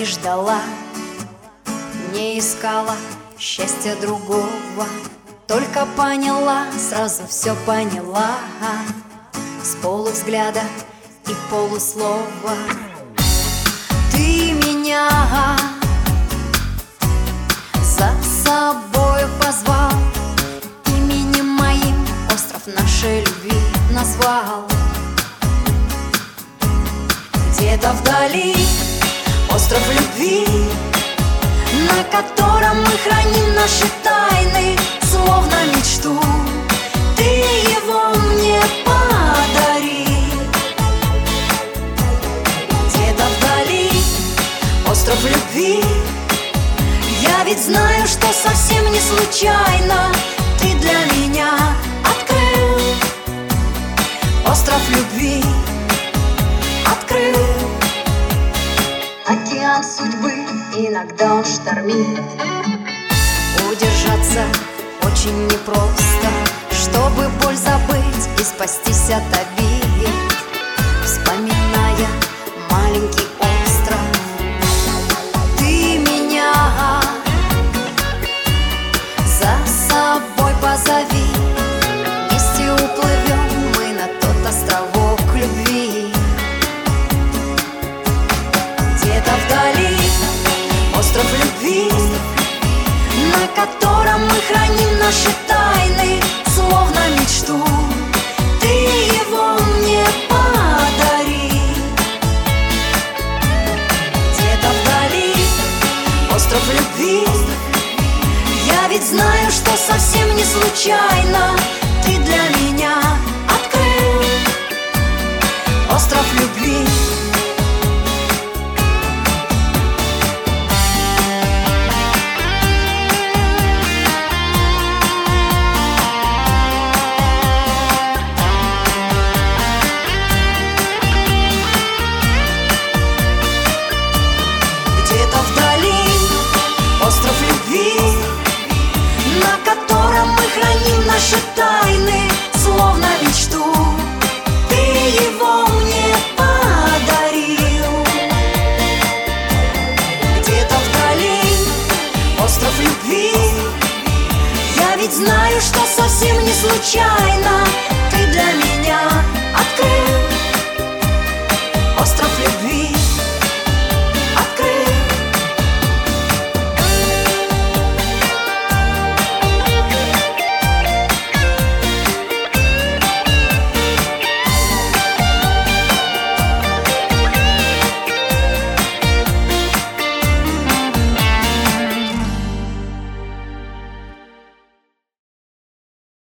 ждала, не искала счастья другого, только поняла, сразу все поняла, с полувзгляда и полуслова. Ты меня за собой позвал, именем моим остров нашей любви назвал. Где-то вдали остров любви, на котором мы храним наши тайны, словно мечту. Ты его мне подари. Где-то вдали остров любви, я ведь знаю, что совсем не случайно ты для меня открыл остров любви. Открыл океан судьбы, иногда он штормит. Удержаться очень непросто, чтобы боль забыть и спастись от обид, вспоминая маленький остров. Ты меня за собой позови, вместе уплывем мы на тот островок любви. Где-то вдали остров любви, на котором мы храним наши тайны, словно мечту. Ты его мне подари. Где-то вдали остров любви, я ведь знаю, что совсем не случайно ты для меня открыл остров любви. Остров любви, на котором мы храним наши тайны, словно мечту. Ты его мне подарил. Где-то вдали остров любви, я ведь знаю, что совсем не случайно ты для меня открыл остров любви.